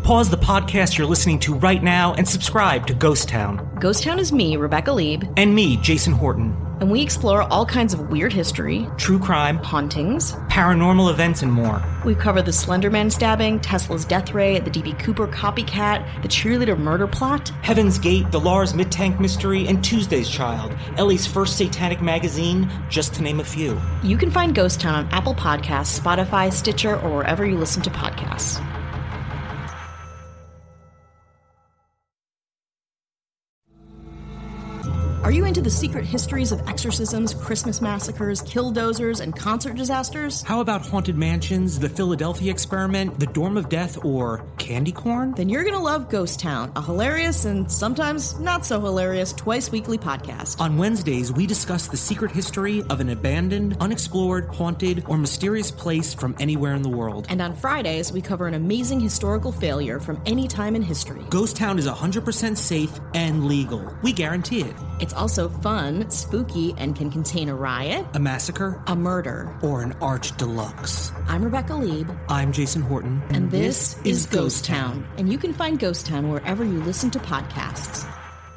Pause the podcast you're listening to right now and subscribe to Ghost Town. Ghost Town is me, Rebecca Lieb. And me, Jason Horton. And we explore all kinds of weird history, true crime, hauntings, paranormal events, and more. We cover the Slender Man stabbing, Tesla's death ray, the D.B. Cooper copycat, the cheerleader murder plot, Heaven's Gate, the Lars Mid-Tank mystery, and Tuesday's Child, Ellie's first satanic magazine, just to name a few. You can find Ghost Town on Apple Podcasts, Spotify, Stitcher, or wherever you listen to podcasts. Are you into the secret histories of exorcisms, Christmas massacres, killdozers, and concert disasters? How about haunted mansions, the Philadelphia experiment, the Dorm of Death, or candy corn? Then you're gonna love Ghost Town, a hilarious and sometimes not so hilarious twice-weekly podcast. On Wednesdays, we discuss the secret history of an abandoned, unexplored, haunted, or mysterious place from anywhere in the world. And on Fridays, we cover an amazing historical failure from any time in history. Ghost Town is 100% safe and legal. We guarantee it. It's also fun, spooky, and can contain a riot, a massacre, a murder, or an arch deluxe. I'm Rebecca Lieb. I'm Jason Horton. And this is Ghost Town. And you can find Ghost Town wherever you listen to podcasts.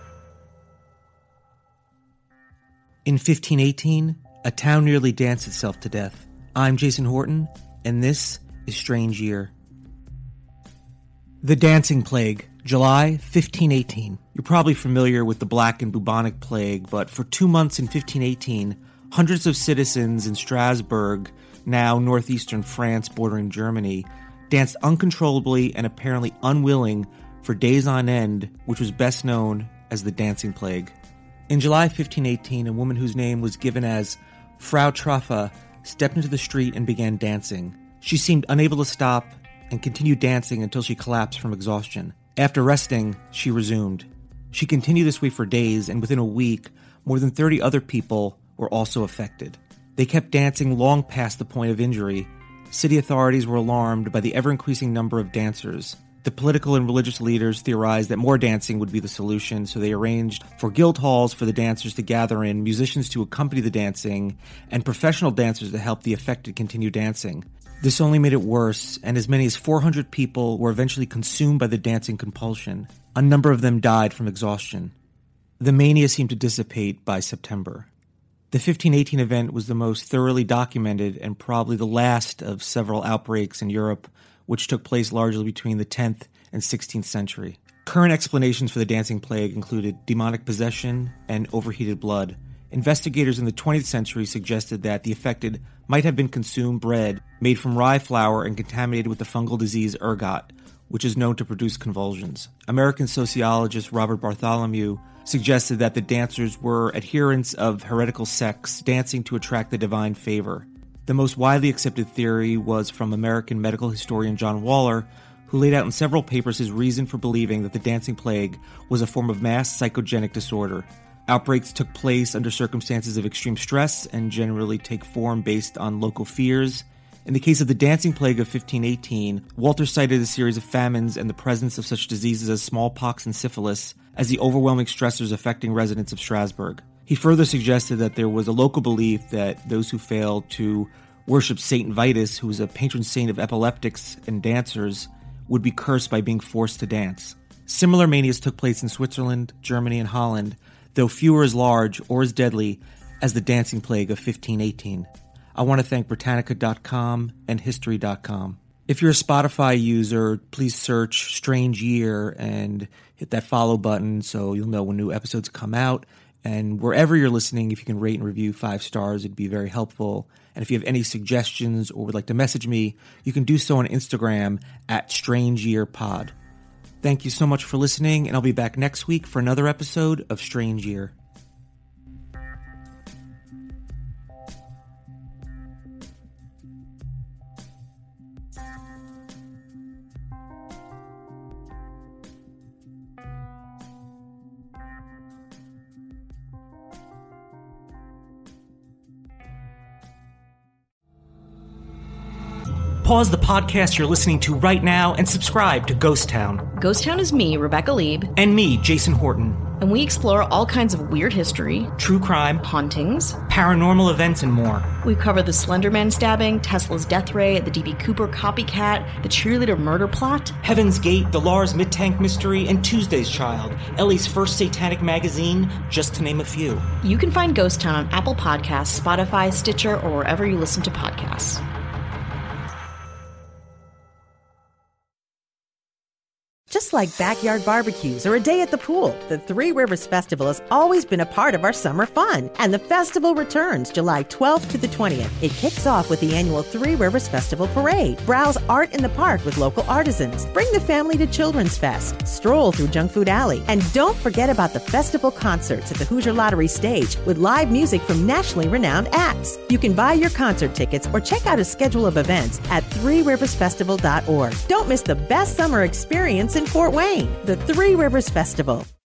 In 1518, a town nearly danced itself to death. I'm Jason Horton, and this is Strange Year. The Dancing Plague, July 1518. You're probably familiar with the Black and Bubonic Plague, but for 2 months in 1518, hundreds of citizens in Strasbourg, now northeastern France bordering Germany, danced uncontrollably and apparently unwilling for days on end, which was best known as the Dancing Plague. In July 1518, a woman whose name was given as Frau Traffa stepped into the street and began dancing. She seemed unable to stop and continued dancing until she collapsed from exhaustion. After resting, she resumed. She continued this way for days, and within a week, more than 30 other people were also affected. They kept dancing long past the point of injury. City authorities were alarmed by the ever-increasing number of dancers. The political and religious leaders theorized that more dancing would be the solution, so they arranged for guild halls for the dancers to gather in, musicians to accompany the dancing, and professional dancers to help the affected continue dancing. This only made it worse, and as many as 400 people were eventually consumed by the dancing compulsion. A number of them died from exhaustion. The mania seemed to dissipate by September. The 1518 event was the most thoroughly documented and probably the last of several outbreaks in Europe, which took place largely between the 10th and 16th century. Current explanations for the dancing plague included demonic possession and overheated blood. Investigators in the 20th century suggested that the affected might have been consumed bread made from rye flour and contaminated with the fungal disease ergot, which is known to produce convulsions. American sociologist Robert Bartholomew suggested that the dancers were adherents of heretical sects dancing to attract the divine favor. The most widely accepted theory was from American medical historian John Waller, who laid out in several papers his reason for believing that the dancing plague was a form of mass psychogenic disorder. Outbreaks took place under circumstances of extreme stress and generally take form based on local fears. In the case of the dancing plague of 1518, Walter cited a series of famines and the presence of such diseases as smallpox and syphilis as the overwhelming stressors affecting residents of Strasbourg. He further suggested that there was a local belief that those who failed to worship Saint Vitus, who was a patron saint of epileptics and dancers, would be cursed by being forced to dance. Similar manias took place in Switzerland, Germany, and Holland, though fewer as large or as deadly as the dancing plague of 1518. I want to thank Britannica.com and History.com. If you're a Spotify user, please search Strange Year and hit that follow button so you'll know when new episodes come out. And wherever you're listening, if you can rate and review 5 stars, it'd be very helpful. And if you have any suggestions or would like to message me, you can do so on Instagram at StrangeYearPod. Thank you so much for listening, and I'll be back next week for another episode of Strange Year. Pause the podcast you're listening to right now and subscribe to Ghost Town. Ghost Town is me, Rebecca Lieb. And me, Jason Horton. and we explore all kinds of weird history, true crime, hauntings, paranormal events, and more. We cover the Slender Man stabbing, Tesla's death ray, the D.B. Cooper copycat, the cheerleader murder plot, Heaven's Gate, the Lars Midtank mystery, and Tuesday's Child, Ellie's first satanic magazine, just to name a few. You can find Ghost Town on Apple Podcasts, Spotify, Stitcher, or wherever you listen to podcasts. Just like backyard barbecues or a day at the pool, the Three Rivers Festival has always been a part of our summer fun. And the festival returns July 12th to the 20th. It kicks off with the annual Three Rivers Festival Parade. Browse art in the park with local artisans. Bring the family to Children's Fest. Stroll through Junk Food Alley. And don't forget about the festival concerts at the Hoosier Lottery stage with live music from nationally renowned acts. You can buy your concert tickets or check out a schedule of events at threeriversfestival.org. Don't miss the best summer experience in Fort Wayne, the Three Rivers Festival.